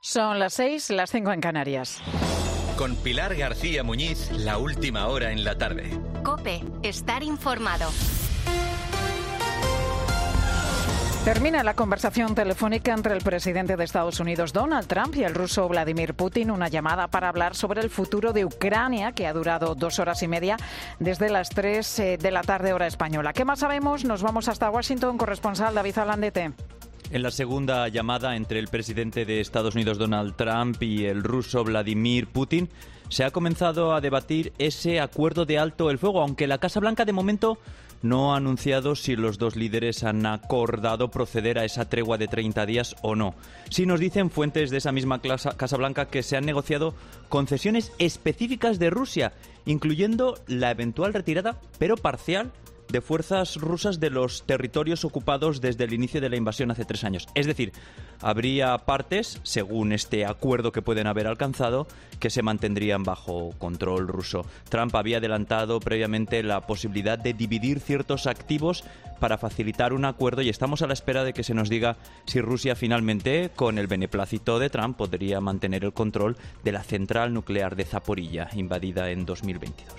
Son las 6, las 5 en Canarias. Con Pilar García Muñiz, la última hora en la tarde. COPE, estar informado. Termina la conversación telefónica entre el presidente de Estados Unidos, Donald Trump, y el ruso Vladimir Putin, una llamada para hablar sobre el futuro de Ucrania, que ha durado 2 horas y media desde las 3 de la tarde, hora española. ¿Qué más sabemos? Nos vamos hasta Washington, corresponsal David Alandete. En la segunda llamada entre el presidente de Estados Unidos, Donald Trump, y el ruso Vladimir Putin, se ha comenzado a debatir ese acuerdo de alto el fuego, aunque la Casa Blanca de momento no ha anunciado si los dos líderes han acordado proceder a esa tregua de 30 días o no. Sí nos dicen fuentes de esa misma Casa Blanca que se han negociado concesiones específicas de Rusia, incluyendo la eventual retirada, pero parcial, de fuerzas rusas de los territorios ocupados desde el inicio de la invasión hace 3 años. Es decir, habría partes, según este acuerdo que pueden haber alcanzado, que se mantendrían bajo control ruso. Trump había adelantado previamente la posibilidad de dividir ciertos activos para facilitar un acuerdo, y estamos a la espera de que se nos diga si Rusia finalmente, con el beneplácito de Trump, podría mantener el control de la central nuclear de Zaporilla, invadida en 2022.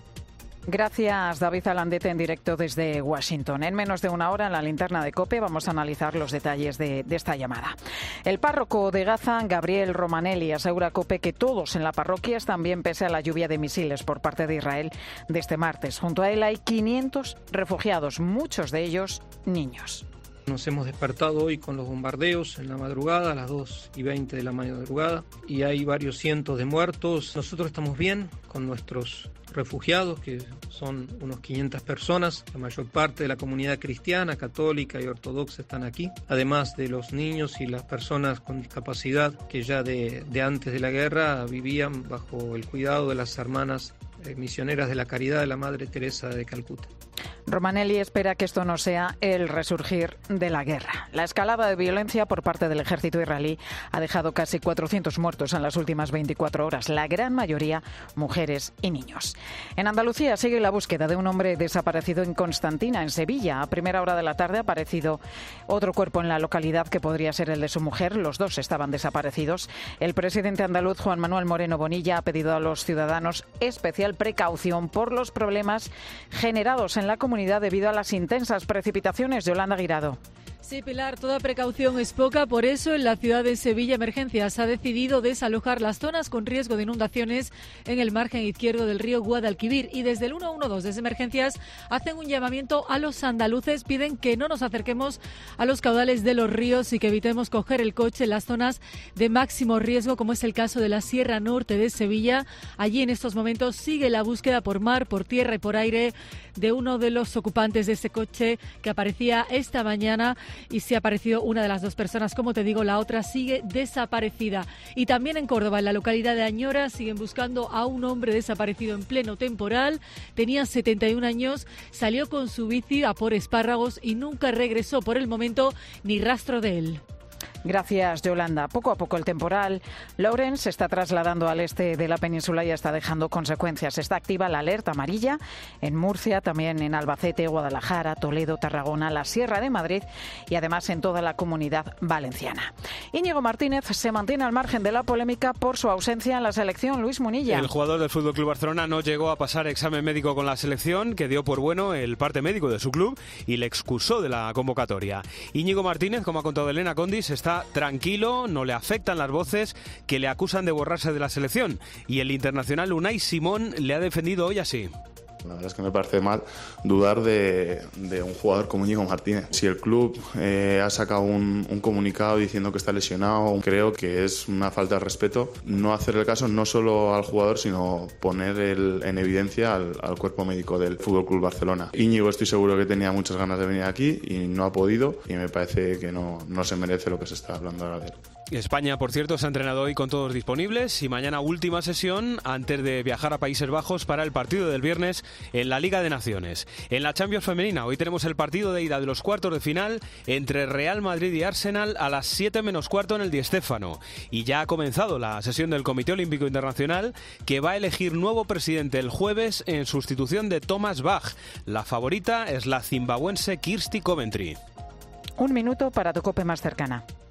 Gracias, David Alandete, en directo desde Washington. En menos de una hora, en la linterna de COPE, vamos a analizar los detalles de esta llamada. El párroco de Gaza, Gabriel Romanelli, asegura a COPE que todos en la parroquia están bien pese a la lluvia de misiles por parte de Israel de este martes. Junto a él hay 500 refugiados, muchos de ellos niños. Nos hemos despertado hoy con los bombardeos en la madrugada, a las 2:20 de la madrugada, y hay varios cientos de muertos. Nosotros estamos bien con nuestros refugiados, que son unos 500 personas. La mayor parte de la comunidad cristiana, católica y ortodoxa están aquí, además de los niños y las personas con discapacidad que ya de antes de la guerra vivían bajo el cuidado de las hermanas misioneras de la Caridad de la Madre Teresa de Calcuta. Romanelli espera que esto no sea el resurgir de la guerra. La escalada de violencia por parte del ejército israelí ha dejado casi 400 muertos en las últimas 24 horas, la gran mayoría mujeres y niños. En Andalucía sigue la búsqueda de un hombre desaparecido en Constantina, en Sevilla. A primera hora de la tarde ha aparecido otro cuerpo en la localidad que podría ser el de su mujer. Los dos estaban desaparecidos. El presidente andaluz, Juan Manuel Moreno Bonilla, ha pedido a los ciudadanos especial precaución por los problemas generados en la comunidad debido a las intensas precipitaciones. Yolanda Guirado. Sí, Pilar, toda precaución es poca, por eso en la ciudad de Sevilla Emergencias ha decidido desalojar las zonas con riesgo de inundaciones en el margen izquierdo del río Guadalquivir, y desde el 112 desde Emergencias hacen un llamamiento a los andaluces, piden que no nos acerquemos a los caudales de los ríos y que evitemos coger el coche en las zonas de máximo riesgo, como es el caso de la Sierra Norte de Sevilla. Allí en estos momentos sigue la búsqueda por mar, por tierra y por aire de uno de los ocupantes de ese coche que aparecía esta mañana, y se ha aparecido una de las dos personas. Como te digo, la otra sigue desaparecida. Y también en Córdoba, en la localidad de Añora, siguen buscando a un hombre desaparecido en pleno temporal. Tenía 71 años, salió con su bici a por espárragos y nunca regresó. Por el momento, ni rastro de él. Gracias, Yolanda. Poco a poco el temporal Lawrence se está trasladando al este de la península y está dejando consecuencias. Está activa la alerta amarilla en Murcia, también en Albacete, Guadalajara, Toledo, Tarragona, la Sierra de Madrid y además en toda la Comunidad Valenciana. Íñigo Martínez se mantiene al margen de la polémica por su ausencia en la selección. Luis Munilla. El jugador del FC Barcelona no llegó a pasar examen médico con la selección, que dio por bueno el parte médico de su club y le excusó de la convocatoria. Íñigo Martínez, como ha contado Elena Condis, está tranquilo, no le afectan las voces que le acusan de borrarse de la selección, y el internacional Unai Simón le ha defendido hoy así. La verdad es que me parece mal dudar de un jugador como Íñigo Martínez. Si el club ha sacado un comunicado diciendo que está lesionado, creo que es una falta de respeto no hacerle caso no solo al jugador, sino poner en evidencia al cuerpo médico del FC Barcelona. Íñigo, estoy seguro que tenía muchas ganas de venir aquí y no ha podido, y me parece que no se merece lo que se está hablando ahora de él. España, por cierto, se ha entrenado hoy con todos disponibles, y mañana última sesión antes de viajar a Países Bajos para el partido del viernes en la Liga de Naciones. En la Champions femenina, hoy tenemos el partido de ida de los cuartos de final entre Real Madrid y Arsenal a las 7 menos cuarto en el Di Stéfano. Y ya ha comenzado la sesión del Comité Olímpico Internacional, que va a elegir nuevo presidente el jueves en sustitución de Thomas Bach. La favorita es la zimbabuense Kirsty Coventry. Un minuto para tu COPE más cercana.